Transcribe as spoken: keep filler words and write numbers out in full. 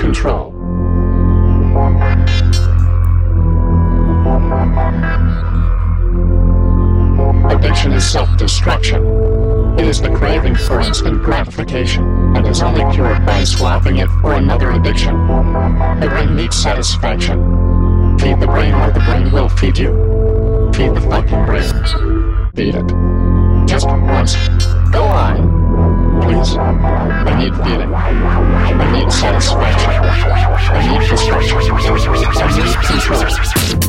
control. Addiction is self-destruction. It is the craving for instant gratification, and is only cured by swapping it for another addiction. The brain needs satisfaction. Feed the brain or the brain will feed you. Feed the fucking brain. Feed it. Just once. Go on. Please. I need feeling. I need satisfaction. I need destruction. I need control.